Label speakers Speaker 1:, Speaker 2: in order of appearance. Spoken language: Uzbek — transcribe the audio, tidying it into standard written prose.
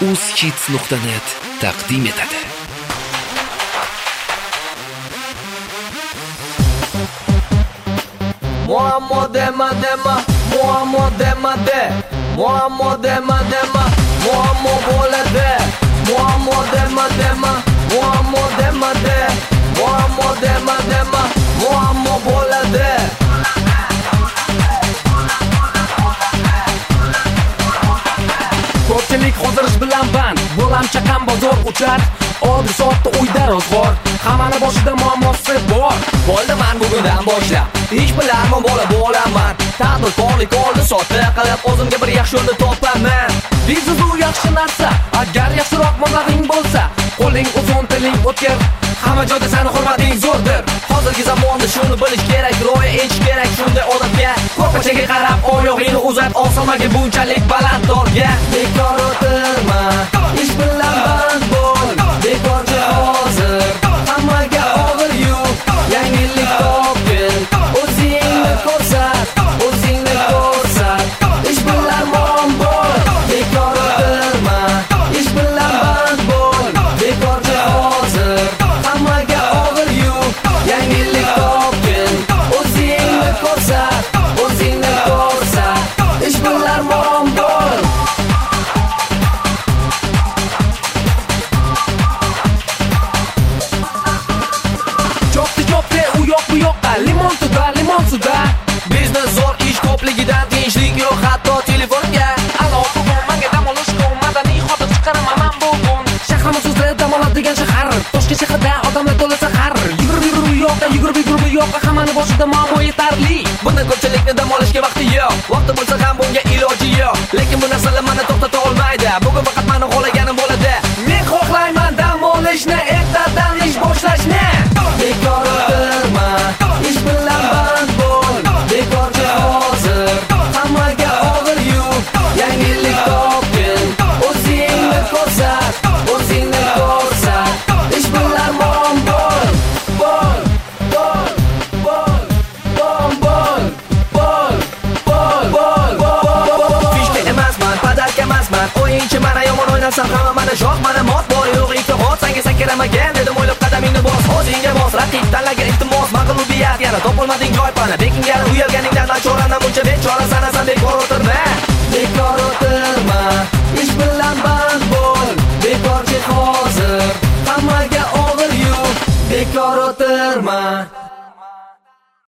Speaker 1: uzhits.net taqdim etadi.
Speaker 2: Muammo dema, muammo dema, muammo dema, muammo bo'ladi. Muammo dema, muammo dema, muammo dema, muammo bo'ladi. Ko'pchilik hozir ish bilan band, bo'lam chaqam bozor uchar, oddiy soatda uyda ro'zg'or, hammani boshida muammosi bor. Bo'ldi men bugundan boshlab ish bilanman, bo'laman. Tadbirkorlik oldi sotdi qilib, o'zimga bir yaxshi yo'lni topaman. Biznes u yaxshi narsa, agar yaxshiroq mablag'ing bo'lsa, qo'ling uzun, tiling o'tkir, hamma joyda seni hurmating zo'rdir. Hozirgi zamonda shuni bilish kerak, rioya etish kerak shunday odatga. Ko'rpachaga qarab oyog'ingni uzat, osamaga bunchalik baland dorga. Bekor o'tirma, ish bilan band bo'l, bekorchi hozir hammaga og'ir yuk. Yangilik topgin, o'zingni ko'rsat, ish bilan band bo'l, bekor o'tirma, ish bilan band bo'l, bekorchi hozir hammaga og'ir yuk. Yangilik topgin, o'zingni ko'rsat, ish bilan band bo'l. Chopdi u yoq bu yoqqa, limon suda. Biznes zo'r, ish ko'pligidan tinchlik yo'q, hatto telefonga aloqa bo'lmagan, dam olish madaniy xotir chiqaraman men bugun. Shahrimiz o'zida dam oladigan shahar, Toshkent shahrida odamlar to'la sahar. Yugurib bu yoqqa, hammani boshida muammo yetarli. Bundan ko'pchilikni dam olishga vaqti yo'q, vaqti bo'lsa ham bunga iloji yo'q. Lekin bu narsalar meni to'xtata olmaydi, bugun faqat meni xohlaganim bo'ladi. Men xohlayman dam olishni, ertadan ish boshlashni. Bekor o'tirma, ish bilan band bo'l, bekorchi hozir hammaga og'ir yuk. Yangilik topgin, o'zingni ko'rsat, ish bilan band bo'l. Fishka emasman, padarka emasman, o'yinchi mana yomon o'ynasam hamma mana shoh, mana mot bor yo'q iltimos, senga sakramagan dedim, o'ylab qadamingni bos, o'zingga bos, raqib tanlagan iltimos, mag'lubiyat yana topolmading joy pana, bekingan uyalganingdan nachoradan buncha bechora sanasan. Bekor o'tirma, ish bilan band bo'l, bekorchi hozir hammaga og'ir yuk. Bekor